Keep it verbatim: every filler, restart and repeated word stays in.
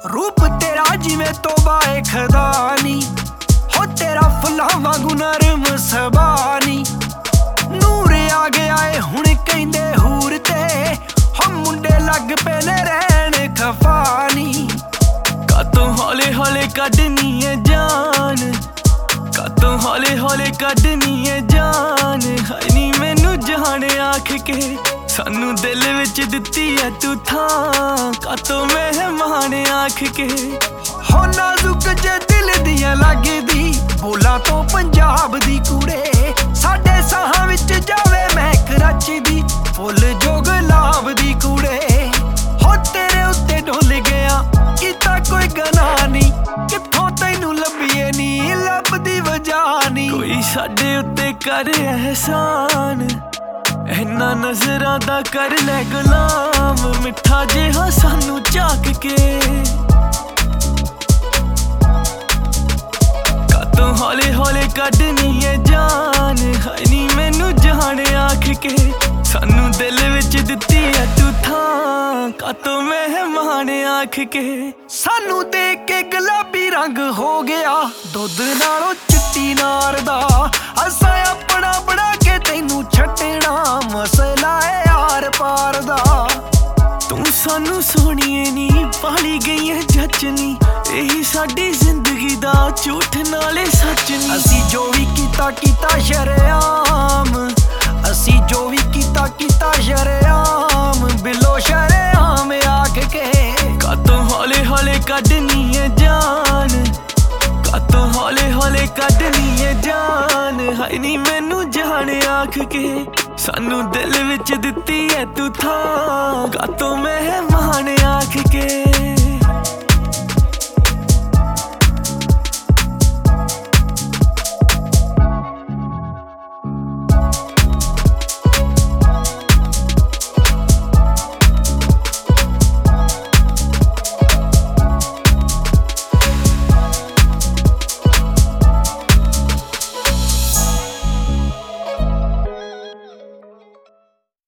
रूप तेरा जिवें तोबा ए खदानी हो तेरा फुल्लां वांगू नरम सबानी नूर आ गया ए हुण कहंदे हूर ते हो मुंडे लग पे ने रहन खफानी कातों हौले हौले कड्डनी है जान कातों हौले हौले कड्डनी है जान है नी मैनू जान आख के सानू दिल विच दित्ती है तू थां कातों मेहमान आख के हो नाजुक जे दिल दियां लगदी बोला तो पंजाब दी कुड़े साडे साहां विच जावे महक रचदी फुल जो गुलाब दी कुड़े हो तेरे उत्ते डुल गया कीता कोई गनाह नहीं कित्थों तैनू लभीए नी लभदी वजह नी कोई साडे उत्ते कर एहसान इन्ना नजरां दा कर लै गुलाम मिठा जिहा सानू झाक के कातों हौले हौले कड्डनी है जान है नी मैनू जान आख के सानू दिल विच दित्ती है तू थां कातों मेहमान आख के सानू देख के गुलाबी रंग हो गया दुध नालों चिट्टी नार दा असां अपना बना के तैनू छड्डना मसला है यार पार दा तू सानू सोहणीए नी पाली गई है जचनी यही साडी जिंदगी दा झूठ नाले सच नी असी जो भी कीता कीता शरेआम असी जो भी कीता कीता शरेआम बिलो शरेआम आख के कातों हौले हौले कड्डनी है जान कातों हौले हौले कड्डनी है जान है नी मैनू जान आख के सानू दिल विच दित्ती है तू थां कातों मेहमान आख के।